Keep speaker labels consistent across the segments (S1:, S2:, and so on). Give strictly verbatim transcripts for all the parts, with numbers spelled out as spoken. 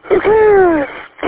S1: Okay.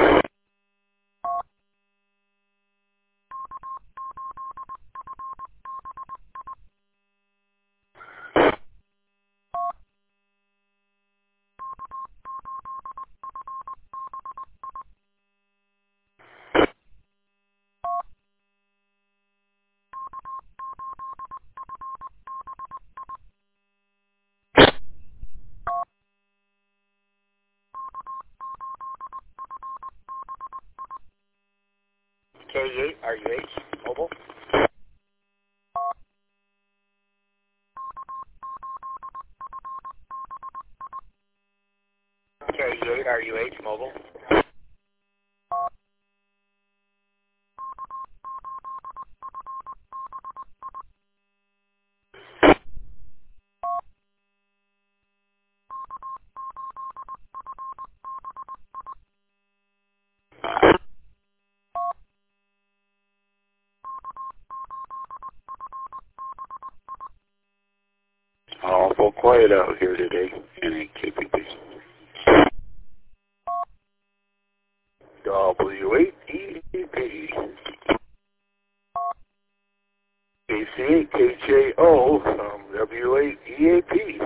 S1: K eight R U H mobile. K eight R U H mobile. Awful quiet out here today in a K P P. W eight E P. K C eight K J O um, W eight E A P.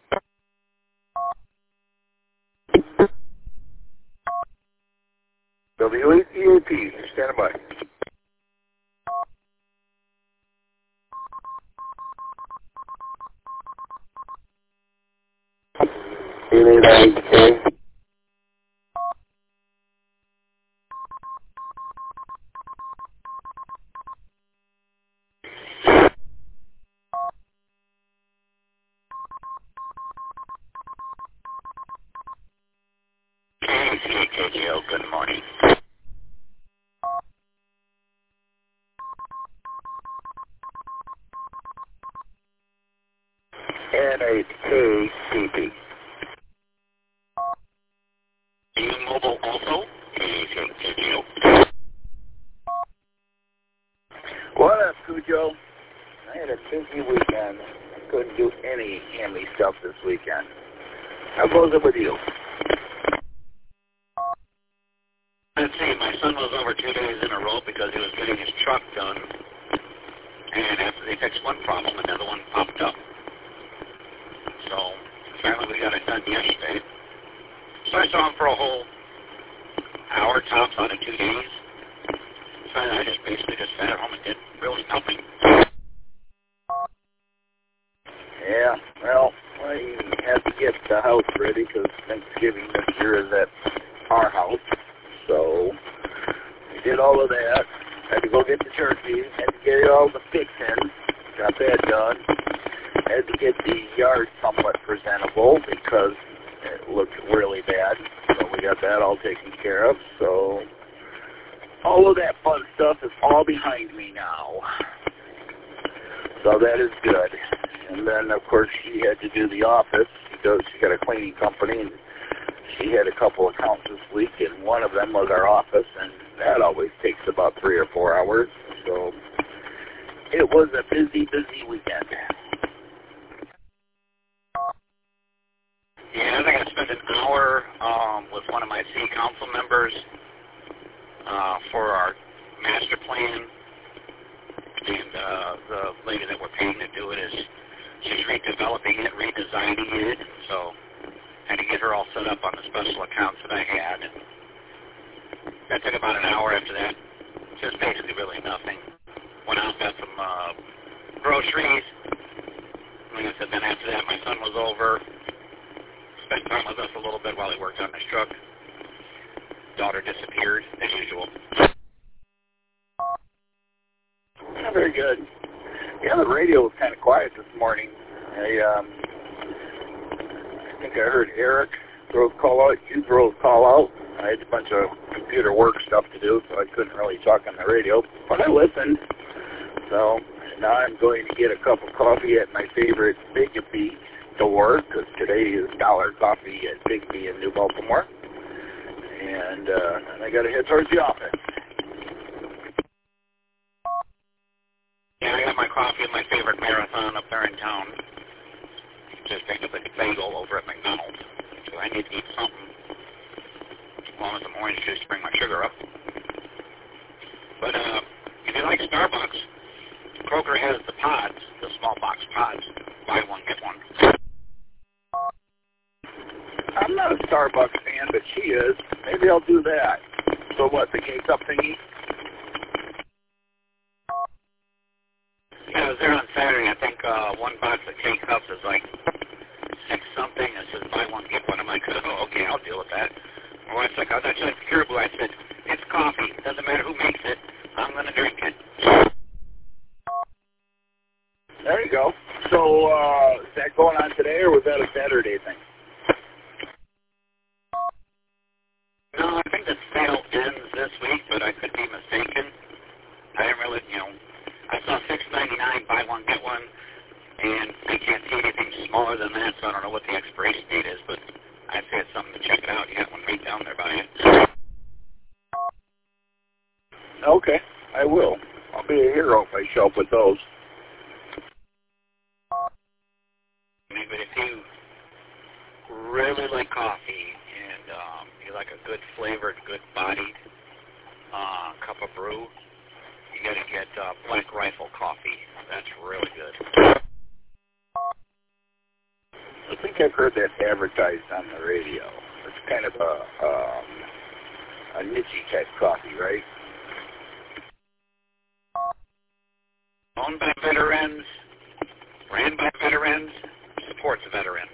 S1: W eight E A P, stand by. eight eight nine K. K C eight K J O, good morning. N eight K C P. E-Mobile also? K C eight K J O. What up, Cujo? I had a busy weekend. I couldn't do any hammy stuff this weekend. How goes it with you? Let's see, my son was over two days in a row because he was getting his truck done. And after they fixed one problem, another one popped up. So, finally we got it done yesterday. So I saw him for a whole hour tops out of two days. So I just basically just sat at home and did really nothing. Yeah, well, I had to get the house ready because Thanksgiving this year is at our house. So we did all of that. Had to go get the turkey. Had to get all the fixing. Got that done. Had to get the yard somewhat presentable because it looked really bad. So we got that all taken care of. So all of that fun stuff is all behind me now. So that is good. And then, of course, she had to do the office because she got a cleaning company. And she had a couple accounts this week, and one of them was our office, and that always takes about three or four hours. So it was a busy, busy weekend. Yeah, I think I spent an hour um, with one of my city council members uh, for our master plan, and uh, the lady that we're paying to do it is she's redeveloping it, redesigning it, so I had to get her all set up on the special accounts that I had. And that took about an hour after that. Just basically really nothing. Went out, got some uh, groceries. Like I said, then after that, my son was over. Spent time with us a little bit while he worked on his truck. Daughter disappeared, as usual. Yeah, very good. Yeah, the radio was kind of quiet this morning. I, um, I think I heard Eric throw a call out. You throw a call out. I had a bunch of computer work stuff to do, so I couldn't really talk on the radio. But I listened. So now I'm going to get a cup of coffee at my favorite Bigby store, because today is Dollar Coffee at Bigby in New Baltimore. And uh, I got to head towards the office. Yeah, I got my coffee at my favorite marathon up there in town. Just picked up a bagel over at McDonald's. So I need to eat something. along with some orange juice to bring my sugar up. But uh, if you like Starbucks, Kroger has the pods, the small box pods. Buy one, get one.
S2: I'm not a Starbucks fan, but she is. Maybe I'll do that. So what, the K-Cup thingy?
S1: Yeah, I was there on Saturday. I think uh, one box of K-Cups is like six something. It says buy one, get one. I'm like, oh, okay, I'll deal with that. My wife's like, I was actually at Caribou. I said, it's coffee. Doesn't matter who makes it. I'm going to drink it.
S2: There you go. So, uh, is that going on today, or was that a Saturday thing?
S1: No, I think the sale ends this week, but I could be mistaken. I didn't really, you know, I saw six ninety-nine, buy one, get one, and I can't see anything smaller than that, so I don't know what the expiration date is, but I'd say it's something to check it out. You got one right down there by it.
S2: Okay, I will. I'll be a hero if I show up with those.
S1: I mean, but if you really like coffee and um, you like a good flavored, good bodied uh, cup of brew, you got to get uh, Black Rifle coffee. That's really good.
S2: I think I've heard that advertised on the radio. It's kind of a um, a niche type coffee, right?
S1: Owned by veterans, ran by veterans, supports veterans.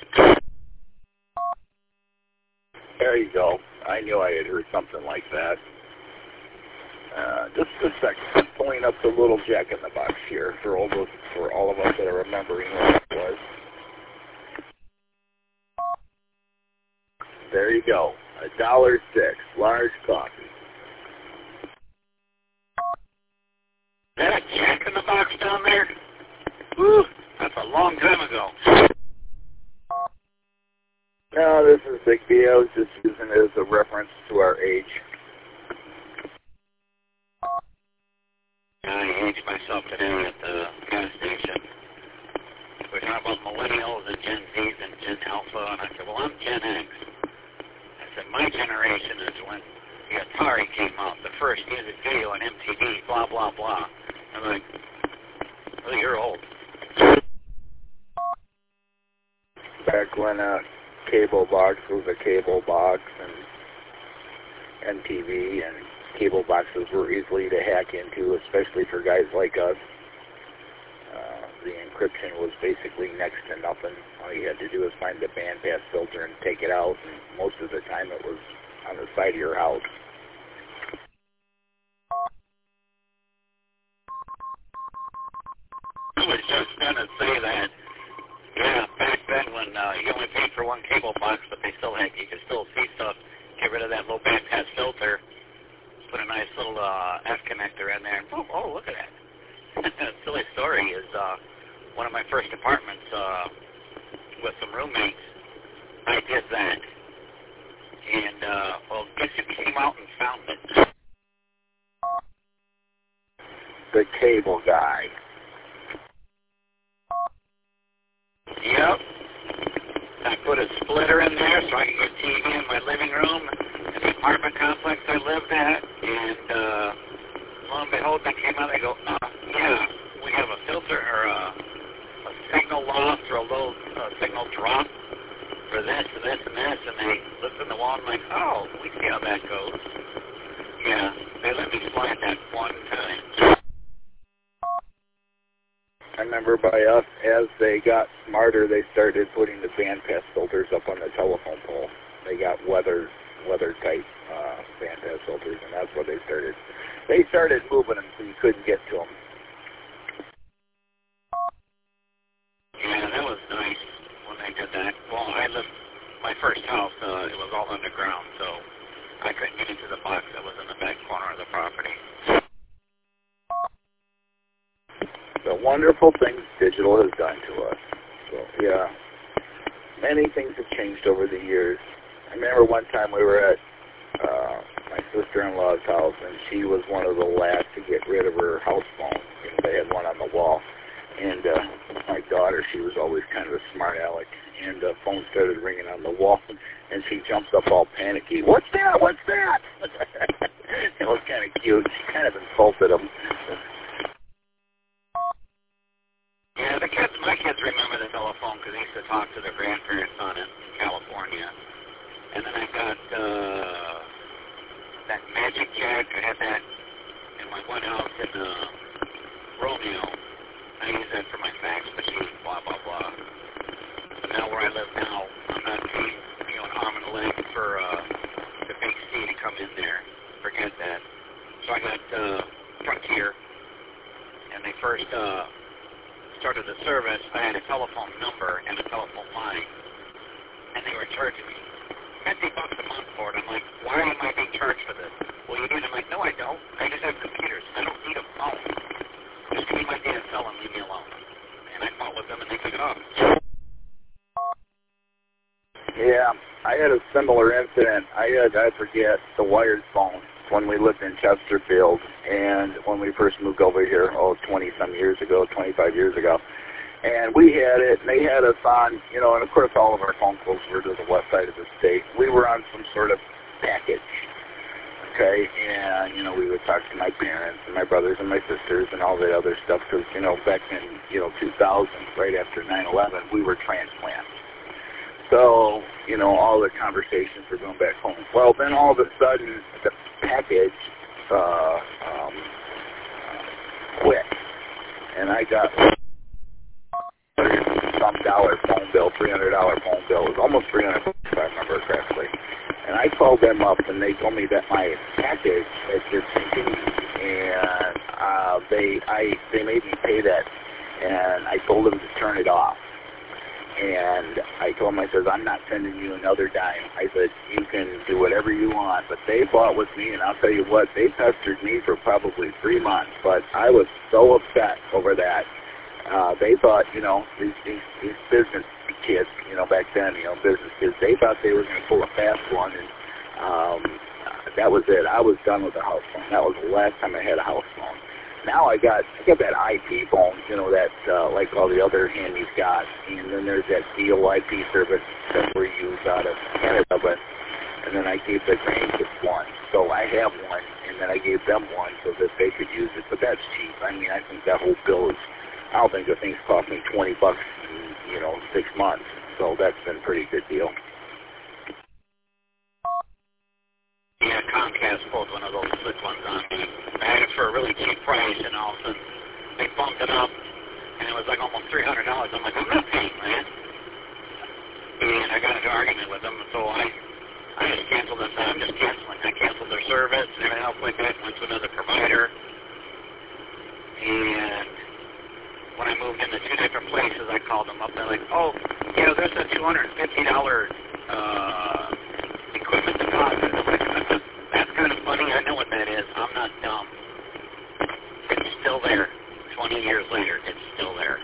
S2: There you go. I knew I had heard something like that. Uh, just a second. I'm pulling up the little Jack in the Box here for all, those, for all of us that are remembering what it was. There you go. A dollar six, large coffee.
S1: Is that a Jack in the Box down there? Woo! That's a long time ago.
S2: No, this is Big B. I was just using it as a reference to our age.
S1: I aged myself today at the gas station. We're talking about millennials and Gen Zs and Gen Alpha, and I said, well, I'm Gen X. I said, my generation is when the Atari came out, the first music video on M T V, blah, blah, blah. I'm like, well, you're old.
S2: Back when a cable box was a cable box, and M T V and cable boxes were easily to hack into, especially for guys like us. Uh, the encryption was basically next to nothing. All you had to do was find the bandpass filter and take it out, and most of the time it was on the side of your house.
S1: I was just going to say that. Yeah, back then when uh, you only paid for one cable box, but they still had, you could still see stuff. Get rid of that low bandpass filter. Put a nice little uh, F connector in there. And oh, oh, look at that. Silly story is uh, one of my first apartments uh, with some roommates. I did that. And, uh, well, guess who came out and found it?
S2: The cable guy.
S1: Yep. I put a splitter in there so I could get T V in my living room in the apartment complex I lived at. And uh, lo and behold, they came out and they go, uh, yeah, we have a filter or a, a signal loss or a low uh, signal drop for this and this and this. And they looked in the wall and like, oh, we see how that goes. Yeah, they let me slide that one time.
S2: I remember by us, as they got smarter, they started putting the bandpass filters up on the telephone pole. They got weather, weather-type uh, bandpass filters, and that's what they started. They started moving them so you couldn't get to them.
S1: Yeah, that was nice when they did that. Well, I lived, my first house, uh, it was all underground, so I couldn't get into the box that was in the back corner of the property.
S2: The wonderful things digital has done to us. So, yeah, many things have changed over the years. I remember one time we were at uh, my sister-in-law's house, and she was one of the last to get rid of her house phone. You know, they had one on the wall. And uh, my daughter, she was always kind of a smart aleck, and the phone started ringing on the wall, and she jumps up all panicky. What's that? What
S1: got uh, that Magic Jack. I had that in my one house in uh, Romeo. I use that for my fax machine, blah, blah, blah. But now where I live now, I'm not paying, you know, an arm and a leg for uh, the big C to come in there. Forget that. So I got uh, Frontier, and they first uh, started the service. I had a telephone number and a telephone line, and they were charging me fifty bucks a month for it. I'm like, why am I being charged for this? Well, you do. I'm like, no, I don't. I just have computers. I don't need a phone. Just give me my D S L and leave me alone. And I fought with them, and they took it off.
S2: Yeah, I had a similar incident. I had, I forget, the wired phone when we lived in Chesterfield, and when we first moved over here, oh, twenty-some years ago, twenty-five years ago. And we had it, and they had us on, you know, and of course all of our phone calls were to the west side of the state. We were on some sort of package. Okay, and, you know, we would talk to my parents and my brothers and my sisters and all the other stuff because, you know, back in, you know, two thousand, right after nine eleven, we were transplants. So, you know, all the conversations were going back home. Well, then all of a sudden, the package uh, um, quit, and I got some dollar phone bill, three hundred dollar phone bill. It was almost three hundred bucks, if I remember correctly. And I called them up, and they told me that my package had discontinued, and uh, they I they made me pay that, and I told them to turn it off. And I told them, I said, I'm not sending you another dime. I said, you can do whatever you want. But they fought with me, and I'll tell you what, they pestered me for probably three months. But I was so upset over that. Uh, they thought, you know, these, these, these business kids, you know, back then, you know, business kids, they thought they were going to pull a fast one, and um, that was it. I was done with the house phone. That was the last time I had a house phone. Now I got I got that I P phone, you know, that uh, like all the other handies got, and then there's that D O I P service that we use out of Canada, but and then I gave the grandkids one, so I have one, and then I gave them one so that they could use it, but that's cheap. I mean, I think that whole bill is, I don't think the thing's cost me twenty bucks in, you know, six months, so that's been a pretty good deal.
S1: Yeah, Comcast pulled one of those slick ones on me. I had it for a really cheap price, and all of a sudden they bumped it up, and it was like almost three hundred dollars. I'm like, I'm not paying that. And I got into an argument with them, so I I just canceled this. I'm just canceling. I canceled their service and everything else like that, went to another provider. And when I moved into two different places, I called them up. They're like, oh, yeah, there's a two hundred fifty dollars uh, equipment deposit. I'm like, that's kind of funny. I know what that is. I'm not dumb. It's still there. twenty years later, it's still there.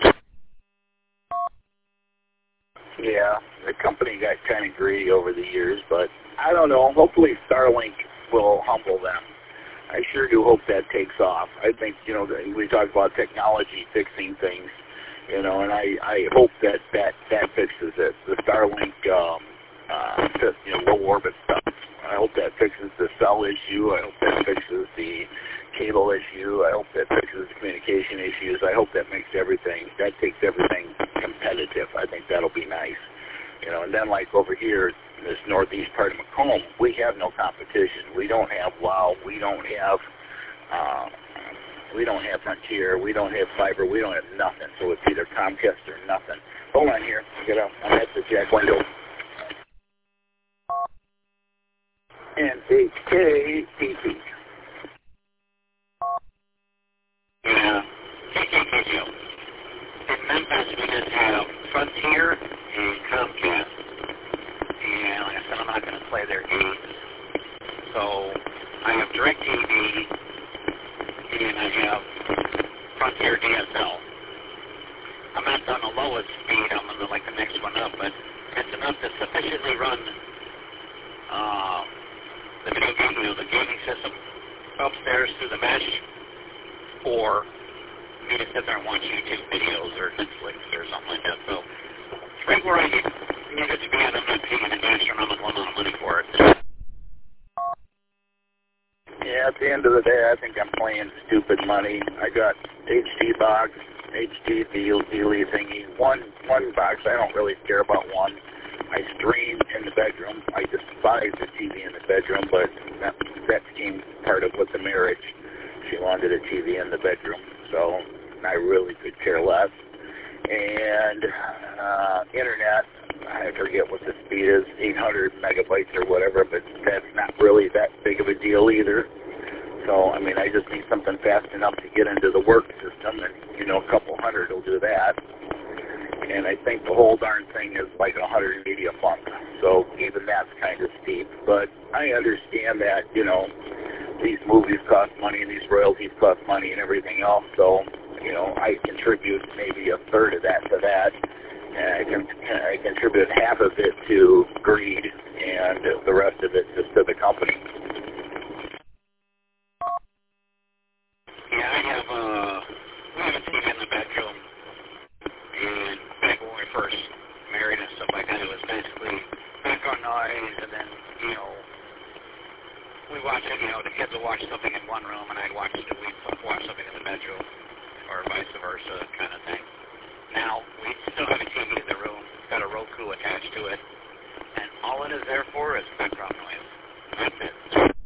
S2: Yeah, the company got kind of greedy over the years, but I don't know. Hopefully Starlink will humble them. I sure do hope that takes off. I think, you know, we talk about technology fixing things, you know, and I, I hope that, that that fixes it. The Starlink, um, uh, you know, low orbit stuff. I hope that fixes the cell issue. I hope that fixes the cable issue. I hope that fixes the communication issues. I hope that makes everything, that takes everything competitive. I think that'll be nice. You know, and then like over here in this northeast part of Macomb, we have no competition. We don't have WOW. We don't have, uh, we don't have Frontier. We don't have fiber. We don't have nothing. So it's either Comcast or nothing. Hold on here. Get up. I'm at the jack window. And H K T P.
S1: Yeah. K K K Q. In Memphis, we just have Frontier and Comcast. And like I said, I'm not going to play their games. So I have DirecTV, and I have Frontier D S L. I'm not on the lowest speed. I'm on the, like the next one up, but it's enough to sufficiently run uh, the video game, you know, the gaming system upstairs through the mesh, or me to sit there and watch YouTube videos or Netflix or something like that. So right where I need, need it to be, and I'm not paying an astronomical amount of money for it.
S2: Yeah, at the end of the day, I think I'm playing stupid money. I got H D box, H D deal, dealy thingy, one one box. I don't really care about one. I stream in the bedroom. I despise the T V in the bedroom, but that, that became part of what the marriage. She wanted a T V in the bedroom, so I really could care less. And uh, internet, I forget what the speed is, eight hundred megabytes or whatever, but that's not really that big of a deal either. So, I mean, I just need something fast enough to get into the work system, and, you know, a couple hundred will do that. And I think the whole darn thing is like one hundred eighty a month. So even that's kind of steep. But I understand that, you know, these movies cost money and these royalties cost money and everything else. So, you know, I contribute maybe a third of that to that. And I, can, I contribute half of it to greed and the rest of it just to the company.
S1: Yeah, I have, uh, we have a T V in the bedroom. And back when we first married and stuff like that, it was basically background noise, and then, you know, we watch it, you know, the kids would watch something in one room, and I'd watch, we'd watch something in the bedroom, or vice versa kind of thing. Now, we still have a T V in the room, it's got a Roku attached to it, and all it is there for is background noise. That's it.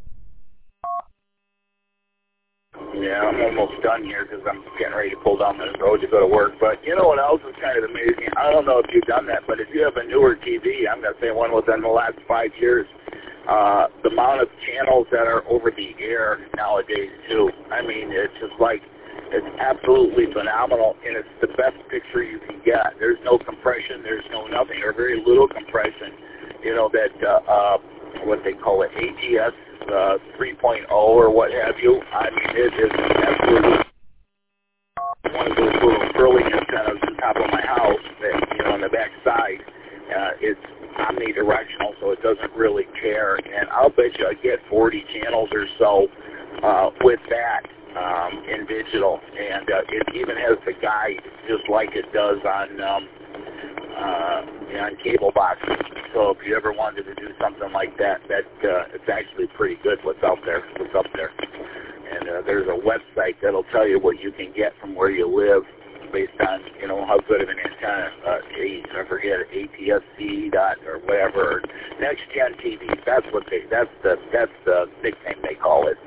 S2: Yeah, I'm almost done here because I'm getting ready to pull down the road to go to work. But you know what else is kind of amazing? I don't know if you've done that, but if you have a newer T V, I'm going to say one within the last five years, uh, the amount of channels that are over the air nowadays, too. I mean, it's just like, it's absolutely phenomenal, and it's the best picture you can get. There's no compression. There's no nothing, or very little compression. You know, that, uh, uh, what they call it, A T S uh, three point oh or what have you. I mean, it is absolutely one of those little curling antennas on top of my house that, you know, on the back side. Uh, it's omnidirectional, so it doesn't really care. And I'll bet you I get forty channels or so uh, with that um, in digital. And uh, it even has the guide just like it does on um, uh, on cable boxes. So if you ever wanted to do something like that, that uh, it's actually pretty good what's out there. What's up there. And uh, there's a website that'll tell you what you can get from where you live based on, you know, how good of an antenna. Uh, I forget A T S C dot or whatever. Next Gen T V. That's what they. That's the. That's the nickname they call it.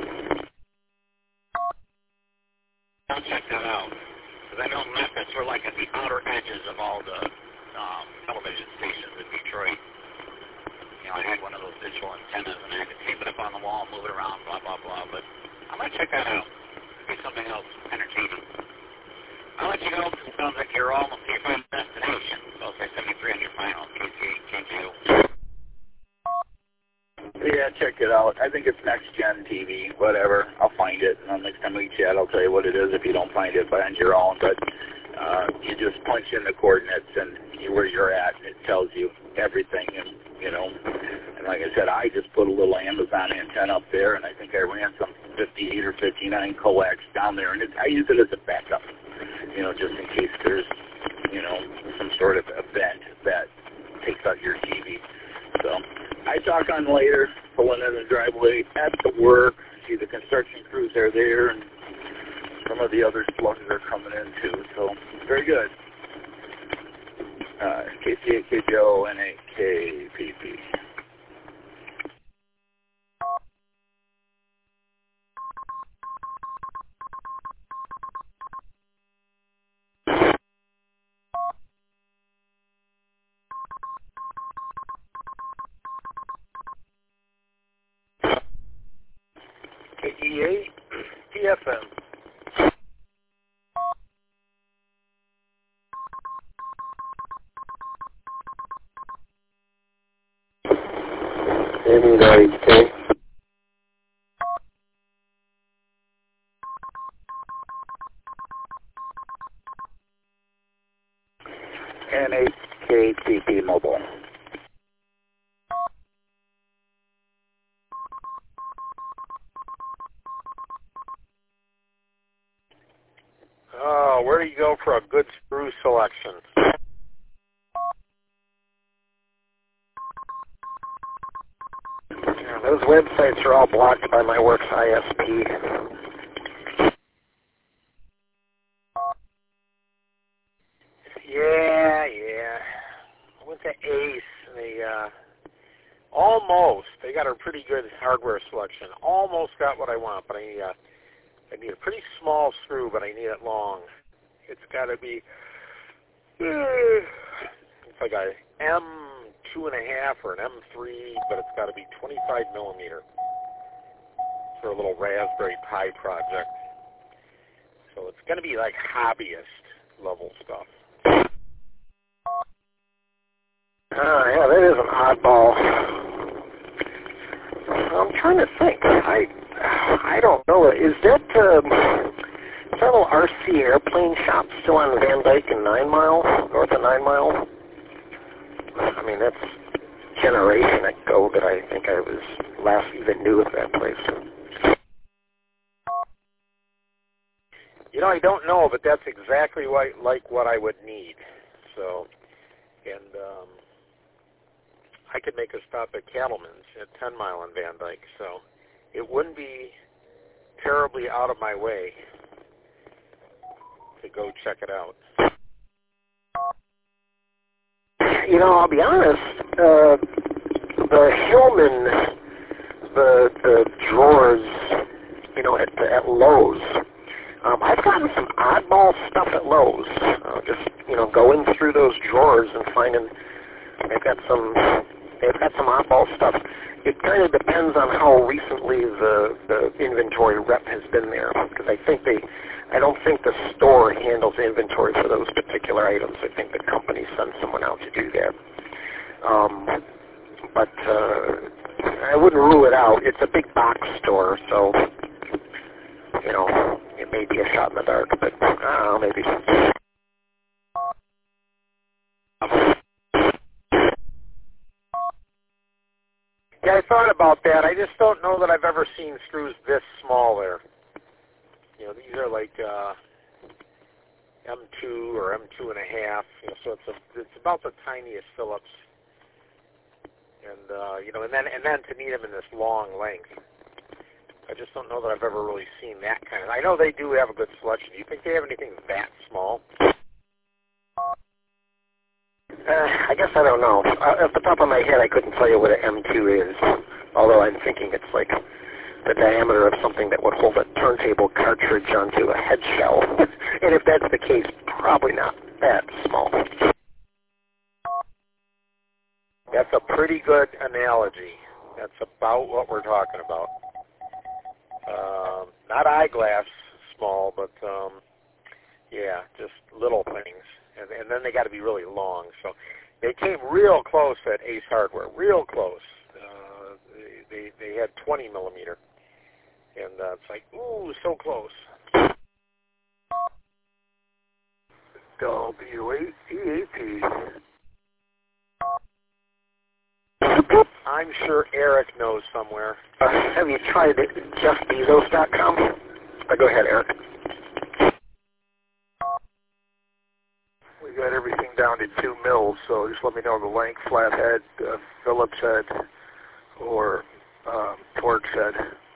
S1: I'll check that out. Because I know Memphis, we're like at the outer edges of all the um, television stations in Detroit. You know, I had one of those digital antennas, and I had to tape it up on the wall, move it around, blah, blah, blah. But I might check that out. It'd be something else entertaining. I'll let you go. It sounds like you're all on your final destination. So say seventy-three on your final. K C eight, K Q.
S2: Yeah, check it out. I think it's Next Gen T V, whatever. I'll find it. And next time we chat, I'll tell you what it is if you don't find it on your own. But uh, you just punch in the coordinates and you, where you're at, and it tells you everything. And, you know, and like I said, I just put a little Amazon antenna up there, and I think I ran some fifty-eight or fifty-nine coax down there. And it, I use it as a backup, you know, just in case there's, you know, some sort of event that takes out your T V. So I talk on later, pulling in the driveway at the work. See the construction crews are there, and some of the other slugs are coming in too. So very good. Uh, K C A K J O N A K P P. K E A T F M. N H K T P Mobile.
S3: Oh, where do you go for a good screw selection? Yeah, those websites are all blocked by my work's I S P. Yeah, yeah. What's the A
S4: they got a pretty good hardware selection. Almost got what I want, but I uh, I need a pretty small screw, but I need it long. It's got to be uh, it's like a M two and a half or an M three, but it's got to be twenty-five millimeter for a little Raspberry Pi project. So it's going to be like hobbyist level stuff.
S3: Ah, uh, yeah, that is an oddball. I'm trying to think. I I don't know. Is that um, is that little R C airplane shop still on Van Dyke and Nine Mile, north of Nine Mile? I mean, that's a generation ago that I think I was last even knew of that place.
S4: You know, I don't know, but that's exactly what, like what I would need. So, and um, I could make a stop at Cattleman's at ten mile and Van Dyke, so it wouldn't be terribly out of my way to go check it out.
S3: You know, I'll be honest, uh, the Hillman, the, the drawers, you know, at, at Lowe's, um, I've gotten some oddball stuff at Lowe's. Uh, just, you know, going through those drawers and finding they've got some, they've got some oddball stuff. It kind of depends on how recently the, the inventory rep has been there, because I think they, I don't think the store handles inventory for those particular items. I think the company sends someone out to do that. Um, but uh, I wouldn't rule it out. It's a big box store, so, you know, it may be a shot in the dark, but I don't know, maybe.
S4: Yeah, I thought about that. I just don't know that I've ever seen screws this small there. You know, these are like uh, M two or M two and a half. You know, so it's a, it's about the tiniest Phillips. And uh, you know, and then and then to need them in this long length, I just don't know that I've ever really seen that kind of. I know they do have a good selection. Do you think they have anything that small?
S3: Uh, I guess I don't know. Uh, at the top of my head, I couldn't tell you what an M two is, although I'm thinking it's like the diameter of something that would hold a turntable cartridge onto a head shell. And if that's the case, probably not that small.
S4: That's a pretty good analogy. That's about what we're talking about. Um, not eyeglass small, but um, yeah, just little things. And, and then they got to be really long. So they came real close at Ace Hardware, real close. Uh, they, they they had twenty millimeter, and uh, it's like, ooh, so close.
S2: W eight E A P.
S4: I'm sure Eric knows somewhere.
S3: Uh, have you tried it? just bezos dot com? Uh, go ahead, Eric.
S2: We got everything down to two mils, so just let me know the length, flathead, uh, Phillips head, or um, Torx head.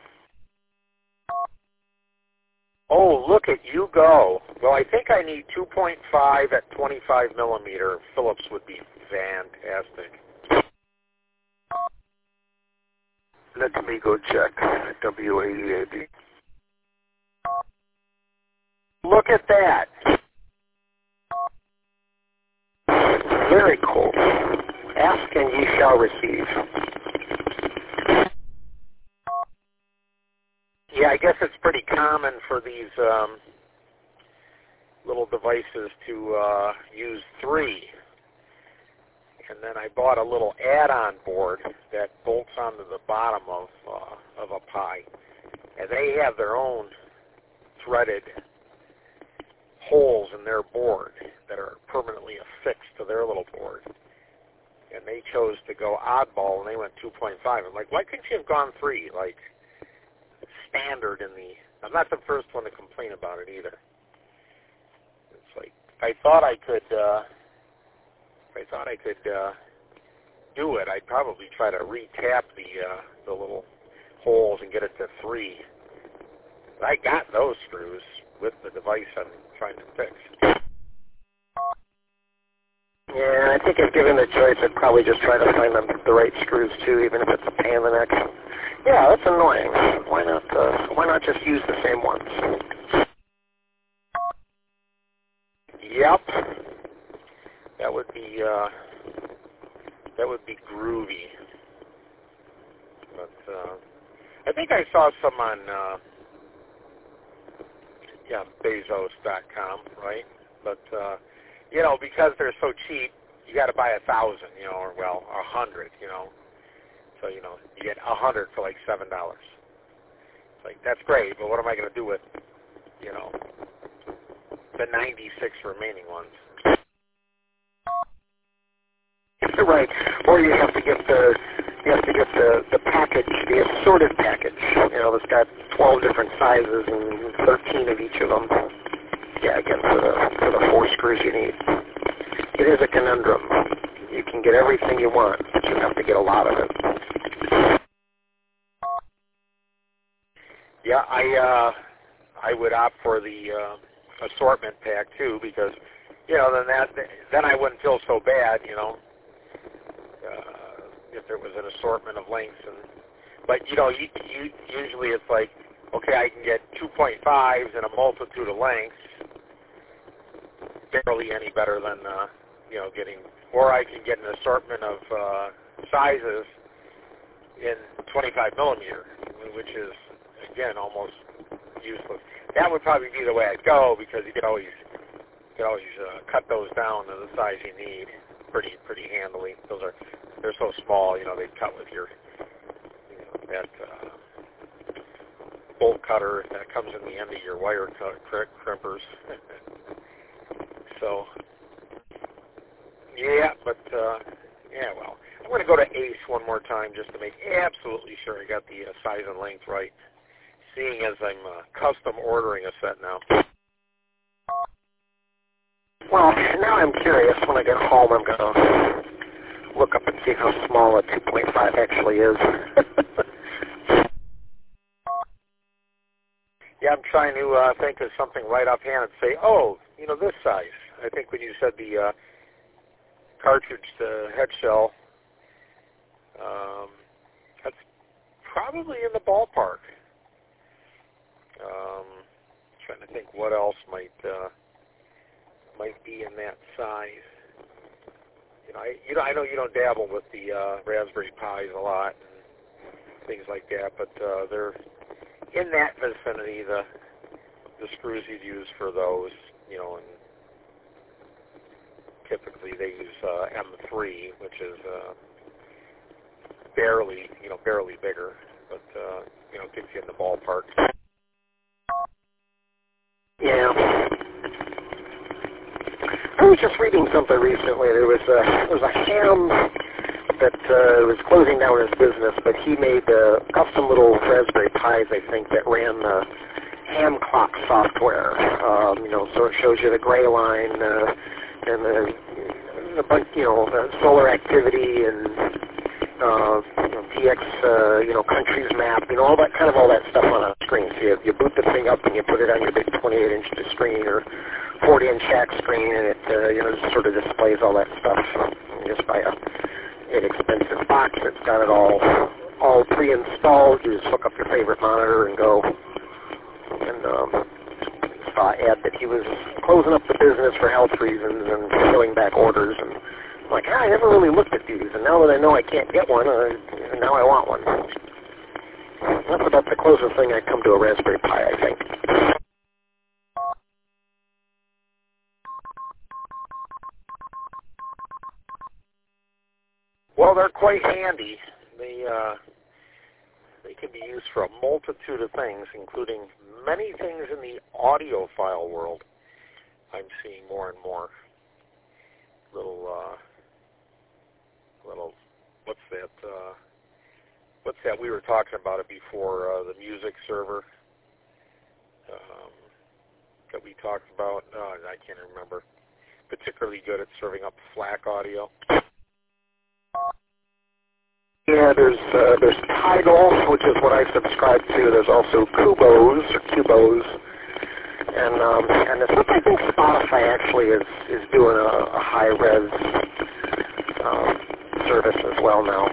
S4: Oh, look at you go. Well, I think I need two point five at twenty-five millimeter. Phillips would be fantastic.
S2: Let me go check. W eight E A P.
S4: Look at that.
S3: Very cool. Ask and ye shall receive.
S4: Yeah, I guess it's pretty common for these um, little devices to uh, use three. And then I bought a little add-on board that bolts onto the bottom of uh, of a Pi. And they have their own threaded holes in their board that are permanently affixed to their little board. And they chose to go oddball, and they went two point five. I'm like, why couldn't you have gone three? Like, standard in the... I'm not the first one to complain about it either. It's like, I thought I could... Uh, if I thought I could uh, do it, I'd probably try to re-tap the, uh, the little holes and get it to three. But I got those screws with the device I'm trying to fix.
S3: Yeah, I think if given the choice, I'd probably just try to find the, the right screws too, even if it's a pain in the neck. Yeah, that's annoying. Why not? Uh, why not just use the same ones?
S4: Yep, that would be uh, that would be groovy. But uh, I think I saw some on uh, yeah Bezos dot com, right? But uh, you know, because they're so cheap, you got to buy a thousand, you know, or well, a hundred, you know. So you know, you get a hundred for like seven dollars. It's like that's great, but what am I going to do with, you know, the ninety-six remaining ones?
S3: Right. Or you have to get the you have to get the, the package, the assorted package. You know, that's got twelve different sizes and thirteen of each of them. Yeah, again for the for the four screws you need. It is a conundrum. You can get everything you want, but you have to get a lot of it.
S4: Yeah, I uh, I would opt for the uh, assortment pack too, because you know then that then I wouldn't feel so bad, you know. Uh, if there was an assortment of lengths, and but you know, you, you, usually it's like, okay, I can get two point fives and a multitude of lengths, barely any better than uh, you know getting, or I can get an assortment of uh, sizes in twenty-five millimeter, which is again almost useless. That would probably be the way I'd go, because you could always you could always uh, cut those down to the size you need pretty pretty handily. Those are they're so small, you know, they cut with your you know, that uh, bolt cutter that comes in the end of your wire cr- crimpers. So yeah, but uh, yeah, well, I'm going to go to Ace one more time just to make absolutely sure I got the uh, size and length right. Seeing as I'm uh, custom ordering a set now.
S3: Well, now I'm curious. When I get home, I'm going to look up and see how small a two point five actually is.
S4: Yeah, I'm trying to uh, think of something right offhand and say, oh, you know, this size. I think when you said the uh, cartridge to head shell, um, that's probably in the ballpark. Um, trying to think what else might uh, might be in that size. You know, I, you know, I know you don't dabble with the uh, Raspberry Pis a lot and things like that, but uh, they're in that vicinity. The the screws you'd use for those, you know, and typically they use uh, M three, which is uh, barely, you know, barely bigger, but uh, you know, gets you in the ballpark.
S3: Yeah. I was just reading something recently. There was a, there was a ham that uh, was closing down his business, but he made uh, custom little Raspberry Pis, I think, that ran the ham clock software. Um, you know, so it shows you the gray line uh, and the, the bunch, you know, the solar activity and uh, you know, P X, uh, you know, countries map, you know, all that kind of all that stuff on a screen. So you, you boot the thing up and you put it on your big twenty-eight inch screen or forty inch H A C screen, and it, uh, you know, just sort of displays all that stuff. You just buy a inexpensive box that's got it all all pre-installed. You just hook up your favorite monitor and go. And um, saw an ad that he was closing up the business for health reasons and filling back orders. And I'm like, ah, I never really looked at these, and now that I know I can't get one, uh, now I want one. That's about the closest thing I come to a Raspberry Pi, I think.
S4: Well, they're quite handy. They uh, they can be used for a multitude of things, including many things in the audiophile world. I'm seeing more and more little uh, little what's that? Uh, what's that? We were talking about it before. Uh, the music server um, that we talked about. Oh, I can't remember. Particularly good at serving up FLAC audio.
S3: Yeah, there's uh, there's Tidal, which is what I subscribe to. There's also Kubos or Cubos, And um, and this week I think Spotify actually is is doing a, a high res um, service as well now.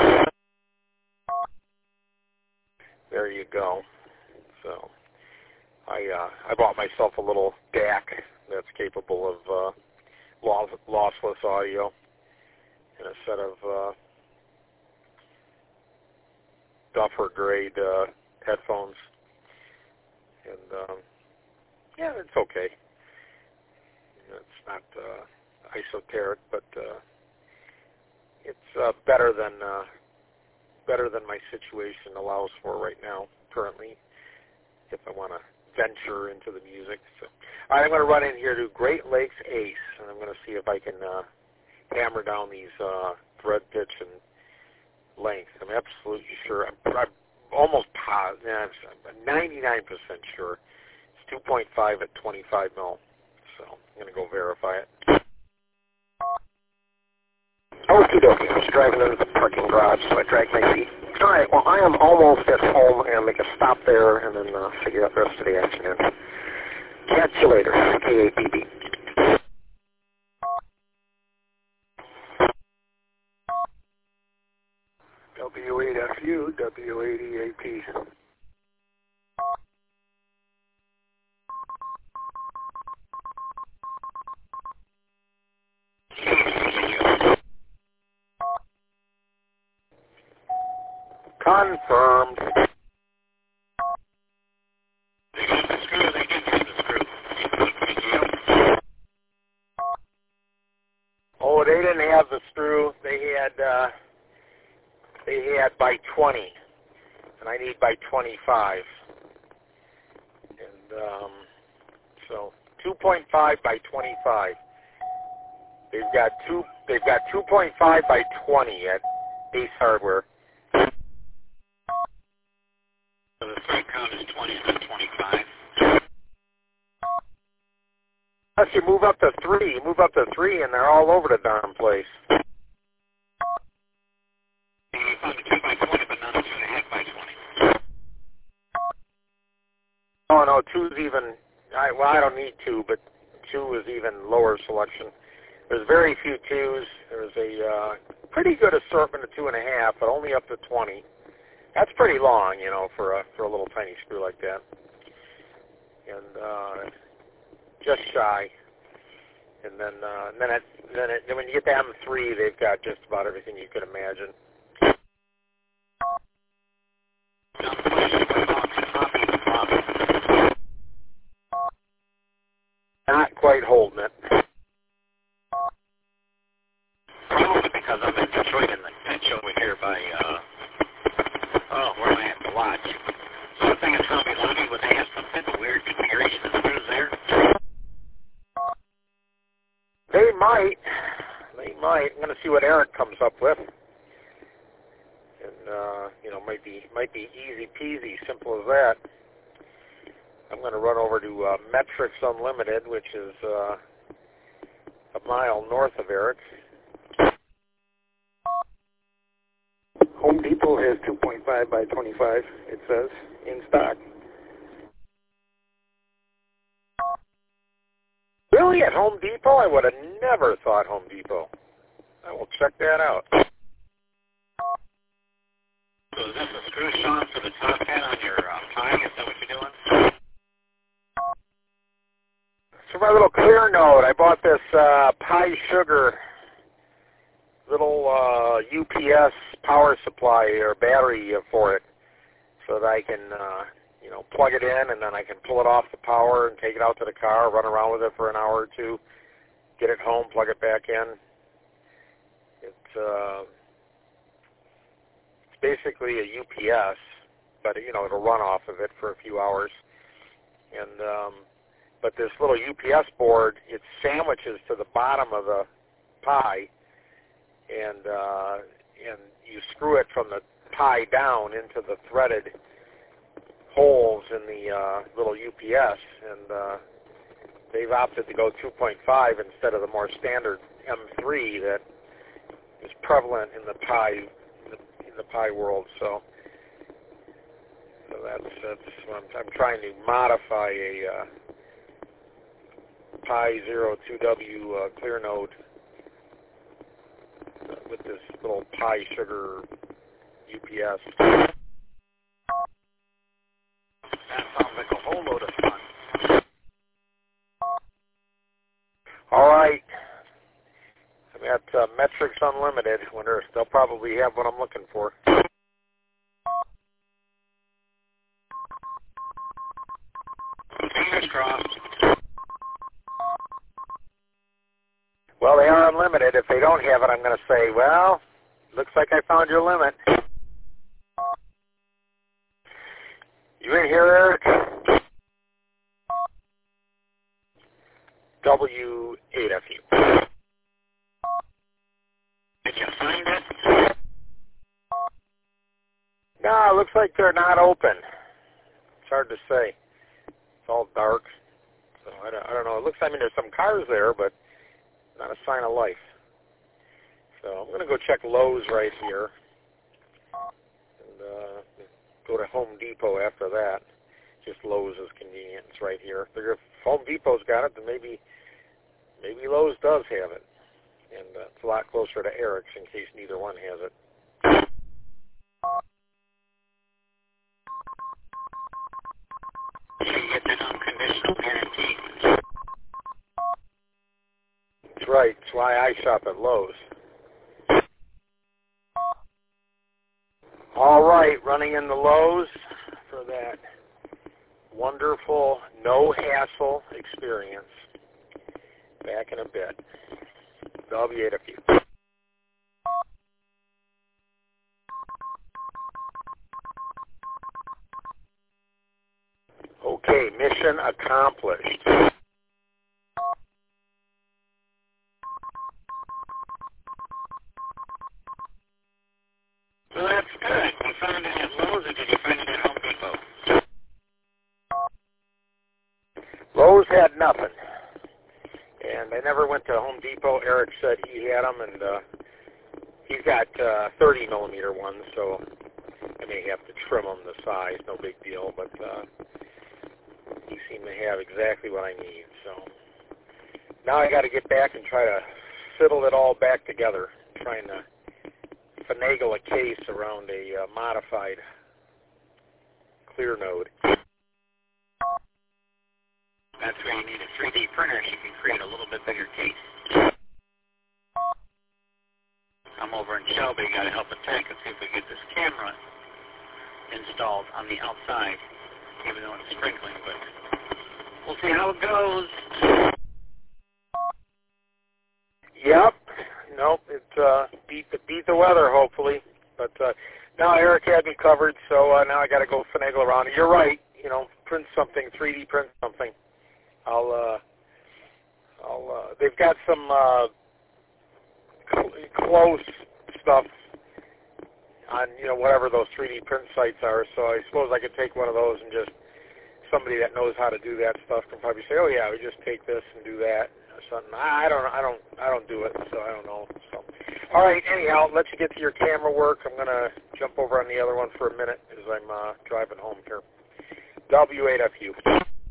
S4: There you go. So I uh, I bought myself a little D A C that's capable of uh, loss, lossless audio and a set of uh, Duffer grade uh, headphones, and um, yeah, it's okay. It's not uh, esoteric, but uh, it's uh, better than uh, better than my situation allows for right now, currently, if I want to venture into the music. So, all right, I'm going to run in here to Great Lakes Ace, and I'm going to see if I can uh, hammer down these uh, thread pitch and length. I'm absolutely sure. I'm, I'm almost positive. I'm ninety-nine percent sure. It's two point five at twenty-five mil. So I'm going to go verify it.
S3: Okie dokie. I was driving into the parking garage, so I dragged my feet. All right, well, I am almost at home, and make a stop there and then uh, figure out the rest of the afternoon. Catch you later. K A B B.
S2: W eight F U, W eighty A P.
S4: Confirmed.
S1: They got the screw, they did get the screw.
S4: Oh, they didn't have the screw. They had uh, they had by twenty, and I need by twenty-five. And um, so two point five by twenty-five. They've got two. They've got two point five by twenty at Ace Hardware.
S1: So the thread count is twenty, not twenty-five.
S4: Unless you move up to three, you move up to three, and they're all over the darn place.
S1: And you found a two by twenty, but not a two and a half by twenty.
S4: Oh no, two's even. I, well, I don't need two, but two is even lower selection. There's very few twos. There's a uh, pretty good assortment of two and a half, but only up to twenty. That's pretty long, you know, for a for a little tiny screw like that. And uh, just shy. And then uh, and then it, then, it, then when you get to M three, they've got just about everything you could imagine.
S1: Now the question is, what about the copy of the problem?
S4: Not quite holding it.
S1: Probably because I'm in Detroit in the pitch over here by, uh, oh, where am I at the lodge? So I'm thinking Hobby Lobby, would they have some type of weird configuration of screws there?
S4: They might. They might. I'm going to see what Eric comes up with. And, uh, you know, might be, might be easy peasy, simple as that. I'm going to run over to uh, Metrics Unlimited, which is uh, a mile north of Eric.
S2: Home Depot has two point five by twenty-five, it says, in stock.
S4: Really? At Home Depot? I would have never thought Home Depot. I will check that out.
S1: So is this a screw, Sean, for the top hat on your uh, pie? Is that what you're doing?
S4: For my little clear note, I bought this uh, Pi Sugar little uh, U P S power supply or battery for it, so that I can, uh, you know, plug it in and then I can pull it off the power and take it out to the car, run around with it for an hour or two, get it home, plug it back in. It's uh, it's basically a U P S, but you know it'll run off of it for a few hours. And um, but this little U P S board, it sandwiches to the bottom of the Pi. And uh, and you screw it from the Pi down into the threaded holes in the uh, little U P S, and uh, they've opted to go two point five instead of the more standard M three that is prevalent in the Pi in the, in the Pi world. So, so that's that's I'm, I'm trying to modify a uh, Pi zero two W uh, clear node uh, with this little Pi sugar U P S.
S1: That sounds like a whole load of fun.
S4: All right. I'm at uh, Metrics Unlimited. Wonder if they'll probably have what I'm looking for.
S1: Fingers crossed.
S4: Well, they are unlimited. If they don't have it, I'm going to say, well, looks like I found your limit. You in here, Eric? W eight F U.
S1: Did you find it?
S4: No, it looks like they're not open. It's hard to say. It's all dark. So I don't, I don't know. It looks, I mean, there's some cars there, but not a sign of life. So I'm going to go check Lowe's right here. And uh, go to Home Depot after that. Just Lowe's is convenient. It's right here. If Home Depot's got it, then maybe maybe Lowe's does have it. And uh, it's a lot closer to Eric's in case neither one has it.
S1: You get that unconditional guarantee.
S4: That's right. That's why I shop at Lowe's. All right, running in the Lowe's for that wonderful, no-hassle experience. Back in a bit. W eight F U. Okay, mission accomplished.
S1: Well, that's good. You found it at Lowe's, or did you find it at Home Depot?
S4: Lowe's had nothing. And I never went to Home Depot. Eric said he had them, and uh, he's got uh, thirty millimeter ones, so I may have to trim them the size, no big deal, but uh, he seemed to have exactly what I need. So now I got to get back and try to fiddle it all back together, trying to finagle a case around a uh, modified clear node.
S1: That's where you need a three D printer so you can create a little bit bigger case. I'm over in Shelby, got to help a tech and see if we can get this camera installed on the outside, even though it's sprinkling, but we'll see how it goes.
S4: Yep. Nope. It uh, beat the beat the weather, hopefully. But uh, now Eric had me covered, so uh, now I got to go finagle around it. You're right. You know, print something, three D print something. I'll. Uh, I'll. Uh, they've got some uh, cl- close stuff on, you know, whatever those three D print sites are. So I suppose I could take one of those and just somebody that knows how to do that stuff can probably say, oh yeah, we just take this and do that or something. I don't. I don't. I don't do it, so I don't know. So, all right. Anyhow, I'll let you get to your camera work. I'm gonna jump over on the other one for a minute as I'm uh, driving home here. W eight F U.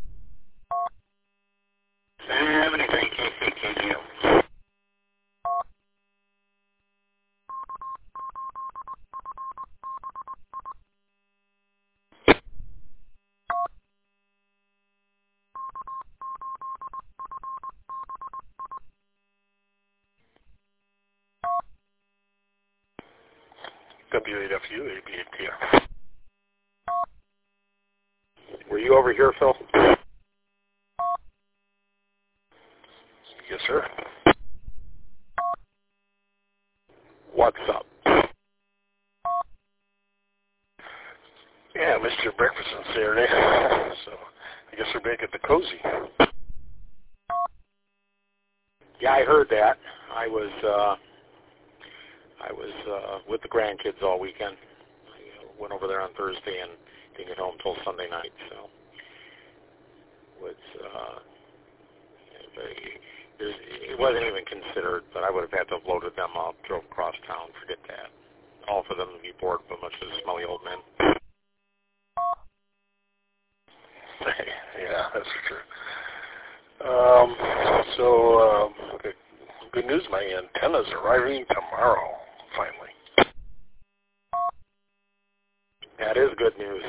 S1: seventy-three K C K U.
S3: W eight F U, A B eight T R.
S4: Were you over here, Phil?
S3: Yes, sir.
S4: What's up?
S3: Yeah, I missed your breakfast on Saturday, so I guess we're back at the cozy.
S4: Yeah, I heard that. I was uh, I was uh, with the grandkids all weekend. I uh, went over there on Thursday and didn't get home until Sunday night. So it's uh, it wasn't even considered, but I would have had to have loaded them up, drove across town. Forget that. All for them to be bored by a bunch of smelly old men.
S3: Yeah, that's for sure.
S5: Um, so, uh, good, good news, my antenna's arriving tomorrow, finally.
S4: That is good news.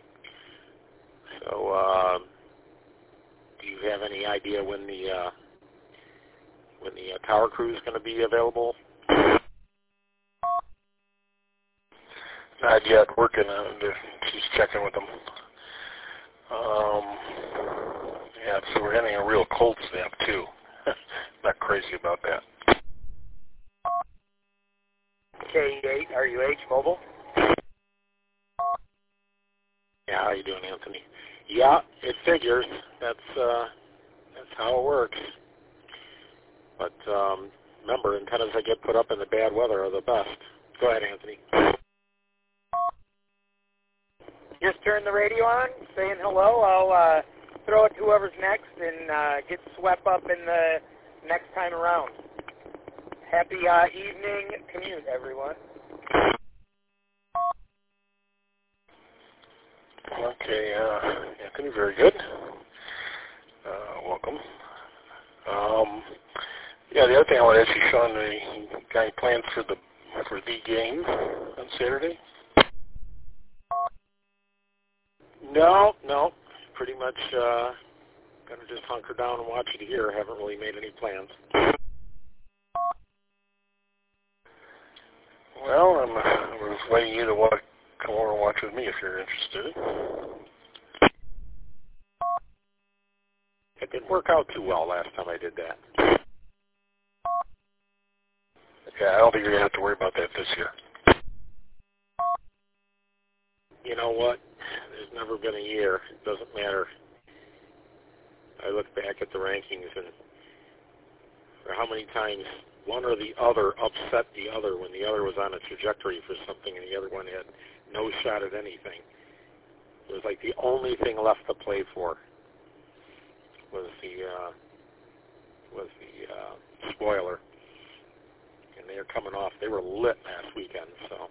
S4: So, uh, do you have any idea when the uh, when the uh, tower crew is going to be available?
S5: Not yet. Working on it. She's checking with them. Um, yeah, so we're getting a real cold snap, too. Not crazy about that.
S4: K eight R U H Mobile? Yeah, how you doing, Anthony? Yeah, it figures. That's uh, that's how it works. But um, remember, antennas that get put up in the bad weather are the best. Go ahead, Anthony. Just turn the radio on, saying hello. I'll uh, throw it to whoever's next and uh, get swept up in the next time around. Happy uh, evening commute, everyone.
S5: Okay, uh, Anthony, very good. Uh, welcome. Um, yeah, the other thing I want to ask you, Sean, you got any plans for the for the game on Saturday?
S4: No, no. Pretty much uh, going to just hunker down and watch it here. Haven't really made any plans.
S5: Well, I'm, I'm inviting you to watch, come over and watch with me if you're interested.
S4: It didn't work out too well last time I did that.
S5: Yeah, I don't think you're going to have to worry about that this year.
S4: You know what? There's never been a year. It doesn't matter. I look back at the rankings and for how many times one or the other upset the other when the other was on a trajectory for something and the other one had no shot at anything. It was like the only thing left to play for was the uh, was the uh, spoiler, and they were coming off. They were lit last weekend, so.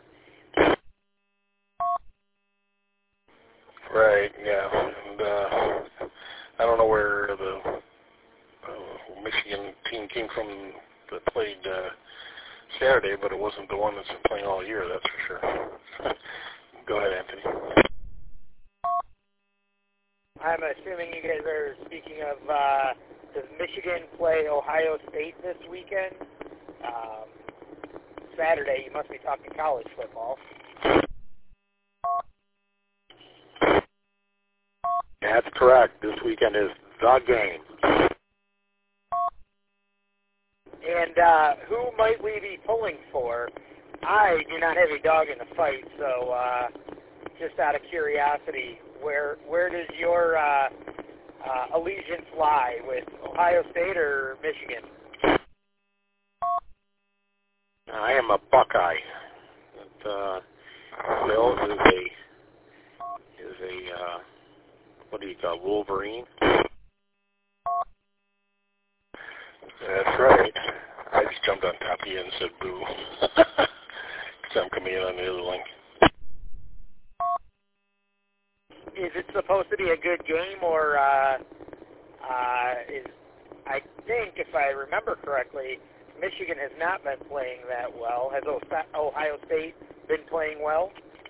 S5: Right. Yeah, and uh, I don't know where the uh, Michigan team came from that played uh, Saturday, but it wasn't the one that's been playing all year. That's for sure. Go ahead, Anthony.
S4: I'm assuming you guys are speaking of, uh, does Michigan play Ohio State this weekend? Um, Saturday, you must be talking college football. That's correct. This weekend is the game. And uh, who might we be pulling for? I do not have a dog in the fight, so uh, just out of curiosity, where where does your uh, uh, allegiance lie, with Ohio State or Michigan? I am a Buckeye. But, uh, Bill is a is a uh, what do you call it, Wolverine?
S5: That's right. I just jumped on top of you and said boo. Because I'm coming in on the other link.
S4: Is it supposed to be a good game, or uh, uh, is, I think, if I remember correctly, Michigan has not been playing that well. Has Ohio State been playing well?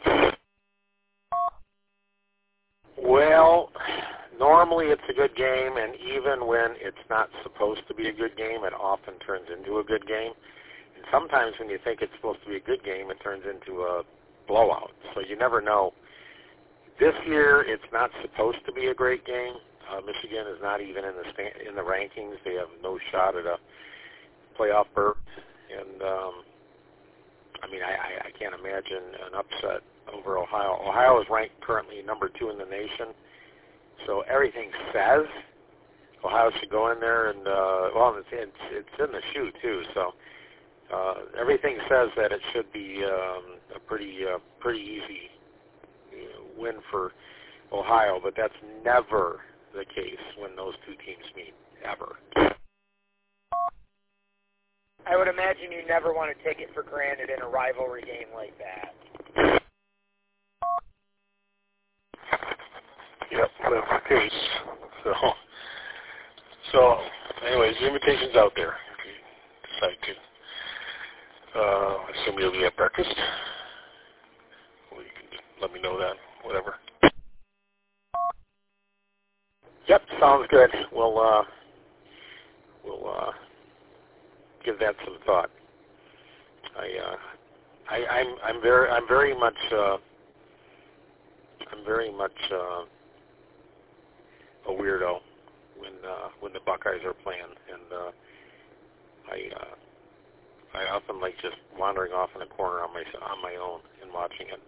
S4: Well, normally it's a good game, and even when it's not supposed to be a good game, it often turns into a good game. And sometimes when you think it's supposed to be a good game, it turns into a blowout. So you never know. This year, it's not supposed to be a great game. Uh, Michigan is not even in the sta- in the rankings. They have no shot at a playoff berth. And, um, I mean, I, I, I can't imagine an upset over Ohio. Ohio is ranked currently number two in the nation. So everything says Ohio should go in there, and uh, well, it's, it's it's in the shoe too. So uh, everything says that it should be um, a pretty uh, pretty easy you know, win for Ohio, but that's never the case when those two teams meet, ever. I would imagine you never want to take it for granted in a rivalry game like that.
S5: Yep, that's the case. So, So, anyways, the invitation's out there if you decide to. Uh, I assume you'll be at breakfast. Well, you can let me know that, whatever.
S4: Yep, sounds good. We'll uh, we'll uh, give that some thought. I, uh, I I'm I'm very I'm very much uh, I'm very much uh, a weirdo when uh, when the Buckeyes are playing, and uh, I uh, I often like just wandering off in a corner on my on my own and watching it.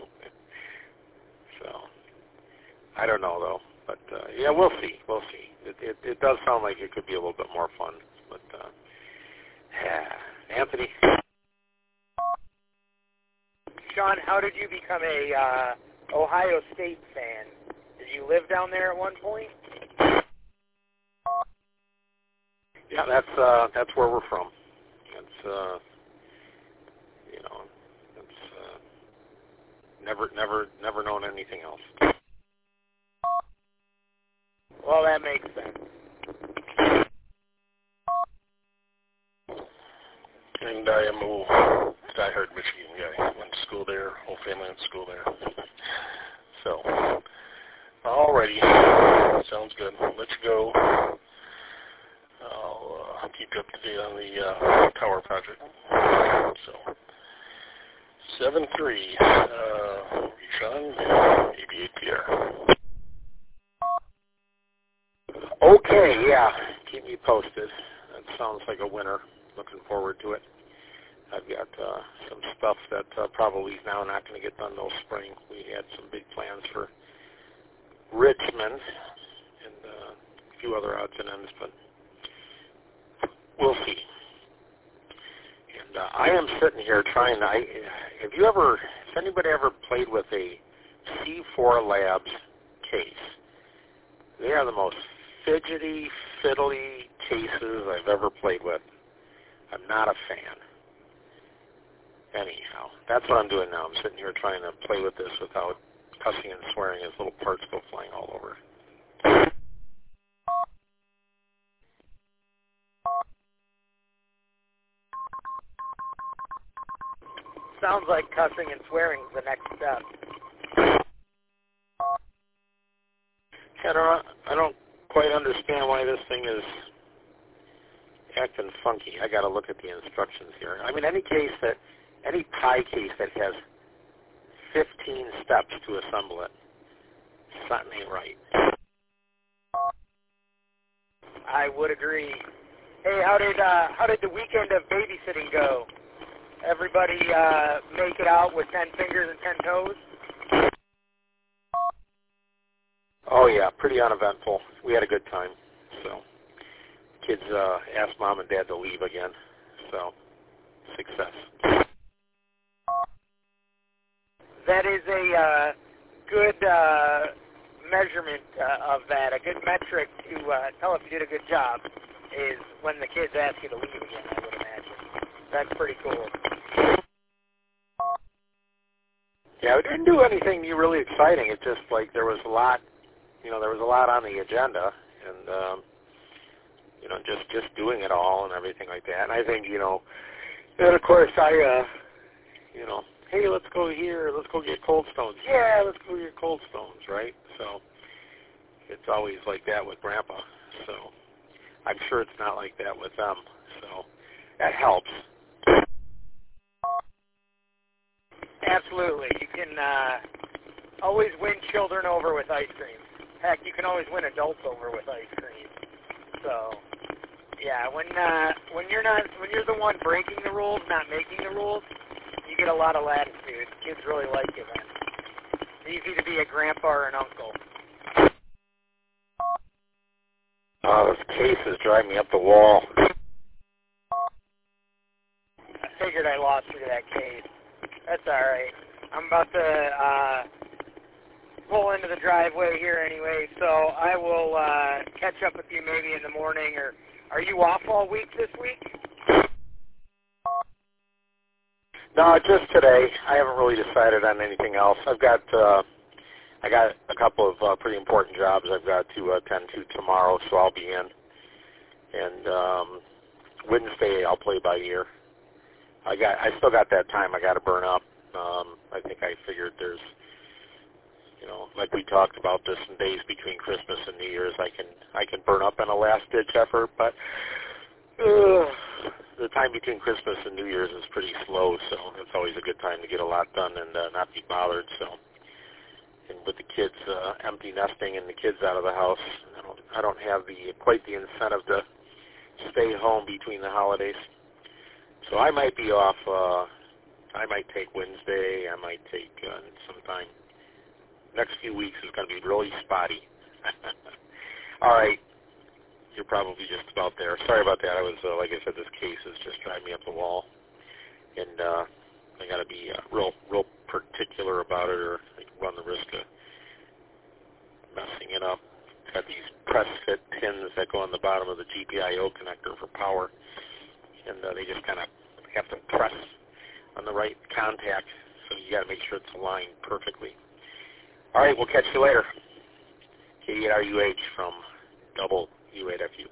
S4: So I don't know though. But, uh, yeah, we'll see. We'll see. It, it, it does sound like it could be a little bit more fun. But, uh, yeah. Anthony?
S6: Sean, how did you become a uh, Ohio State fan? Did you live down there at one point?
S4: Yeah, that's uh, that's where we're from. It's, uh, you know, it's uh, never, never, never known anything else.
S6: Well, that makes sense.
S5: And I am a diehard Michigan guy. Went to school there, whole family went to school there. So, alrighty. Sounds good. I'll let you go. I'll uh, keep you up to date on the uh, tower project. So, seven three, uh, Sean, eighty-eight P R.
S4: Okay, yeah. Keep me posted. That sounds like a winner. Looking forward to it. I've got uh, some stuff that uh, probably is now not going to get done till spring. We had some big plans for Richmond and uh, a few other odds and ends, but we'll see. And uh, I am sitting here trying to, I, have you ever, has anybody ever played with a C four Labs case? They are the most fidgety, fiddly cases I've ever played with. I'm not a fan. Anyhow, that's what I'm doing now. I'm sitting here trying to play with this without cussing and swearing as little parts go flying all over.
S6: Sounds like cussing and swearing is the next step.
S4: I don't, I don't quite understand why this thing is acting funky. I got to look at the instructions here. I mean, any case that, any pie case that has fifteen steps to assemble it, something ain't right.
S6: I would agree. Hey, how did uh, how did the weekend of babysitting go? Everybody uh, make it out with ten fingers and ten toes?
S4: Oh yeah, pretty uneventful. We had a good time. So kids uh, asked mom and dad to leave again. So success.
S6: That is a uh, good uh, measurement uh, of that. A good metric to uh, tell if you did a good job is when the kids ask you to leave again, I would imagine. That's pretty cool.
S4: Yeah, we didn't do anything really exciting. It just like there was a lot, you know, there was a lot on the agenda, and um, you know, just just doing it all and everything like that. And I think, you know, and of course I, uh, you know, hey, let's go here, let's go get Cold Stones. Yeah, let's go get Cold Stones, right? So it's always like that with Grandpa. So I'm sure it's not like that with them. So that helps.
S6: Absolutely. You can uh, always win children over with ice cream. Heck, you can always win adults over with ice cream. So, yeah, when uh, when you're not when you're the one breaking the rules, not making the rules, you get a lot of latitude. Kids really like you then. It's easy to be a grandpa or an uncle.
S4: Oh, this case is driving me up the wall.
S6: I figured I lost you to that case. That's all right. I'm about to uh, pull into the driveway here anyway, so I will uh, catch up with you maybe in the morning. Or are you off all week this week?
S4: No, just today. I haven't really decided on anything else. I've got uh, I got a couple of uh, pretty important jobs I've got to attend to tomorrow, so I'll be in. And um, Wednesday I'll play by ear. I got, I still got that time I got to burn up. Um, I think I figured there's, you know, like we talked about this in days between Christmas and New Year's, I can, I can burn up in a last-ditch effort, but uh, the time between Christmas and New Year's is pretty slow, so it's always a good time to get a lot done and uh, not be bothered. So, and with the kids uh, empty nesting and the kids out of the house, I don't, I don't have the quite the incentive to stay home between the holidays. So I might be off. Uh, I might take Wednesday. I might take uh, sometime. Next few weeks is going to be really spotty. All right. You're probably just about there. Sorry about that. I was, uh, like I said, this case is just driving me up the wall, and uh, I got to be uh, real, real particular about it, or I run the risk of messing it up. Got these press fit pins that go on the bottom of the G P I O connector for power, and uh, they just kind of have to press on the right contact, so you got to make sure it's aligned perfectly. All right, we'll catch you later. K eight R U H from Double U eight F U.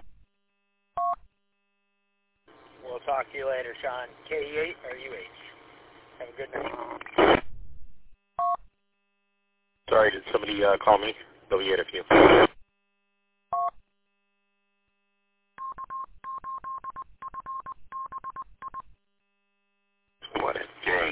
S6: We'll talk to you later, Sean. K eight R U H. Have a good night.
S4: Sorry, did somebody uh, call me? W eight F U. What a day.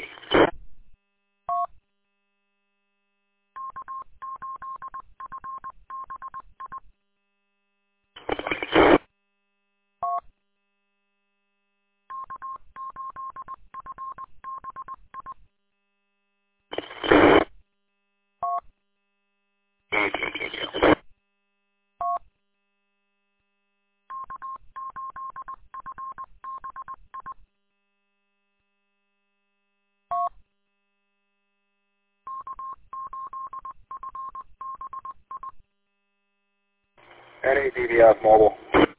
S2: N A D V S Mobile.